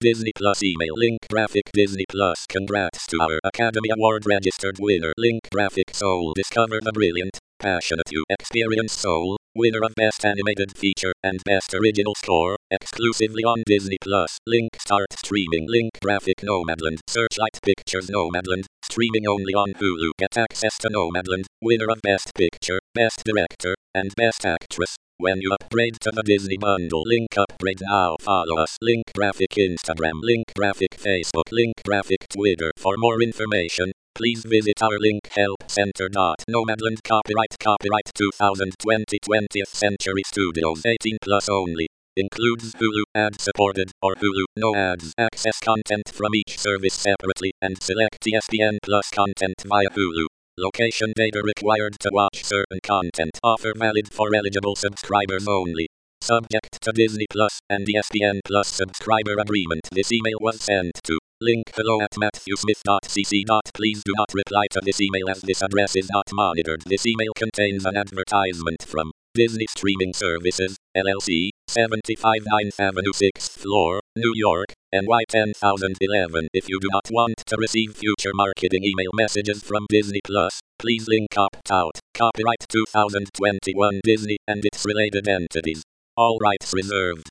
Disney Plus email link graphic Disney Plus. Congrats to our Academy Award registered winner link graphic Soul. Discover the brilliant, passionate you experience Soul, winner of Best Animated Feature and Best Original Score, exclusively on Disney Plus. Link start streaming link graphic Nomadland. Searchlight Pictures Nomadland, streaming only on Hulu. Get access to Nomadland, winner of Best Picture, Best Director, and Best Actress, when you upgrade to the Disney Bundle. Link upgrade now. Follow us. Link graphic Instagram. Link graphic Facebook. Link graphic Twitter. For more information, please visit our link help center. Nomadland copyright 2020 20th Century Studios 18 plus only. Includes Hulu ad supported or Hulu no ads. Access content from each service separately and select ESPN Plus content via Hulu. Location data required to watch certain content. Offer valid for eligible subscribers only. Subject to Disney Plus and ESPN Plus subscriber agreement. This email was sent to link hello@matthewsmith.cc. Please do not reply to this email as this address is not monitored. This email contains an advertisement from Disney Streaming Services, LLC, 75 9th Avenue 6th floor, New York, NY 10011. If you do not want to receive future marketing email messages from Disney Plus, please link opt out. Copyright 2021 Disney and its related entities. All rights reserved.